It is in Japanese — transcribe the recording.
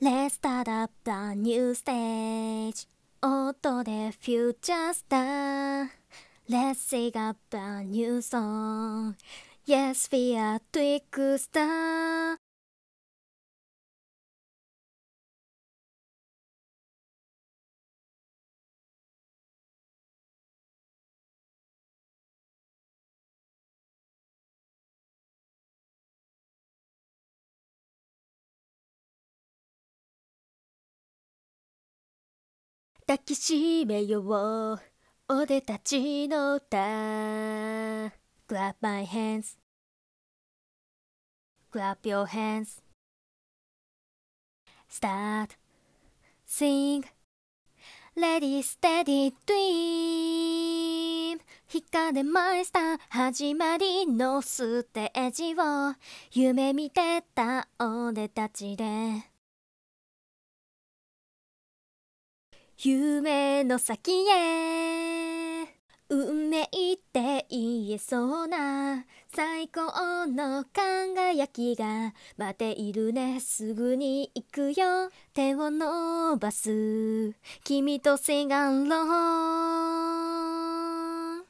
Let's start up a new stage 音でフューチャースター Let's sing up a new song Yes, we are Twixter 抱きしめよう俺たちの歌 Grab my hands Grab your hands Start Sing Ready Steady Dream 光マイスター始まりのステージを夢見てた俺たちで夢の先へ運命って言えそうな最高の輝きが待っているねすぐに行くよ手を伸ばす君と Sing along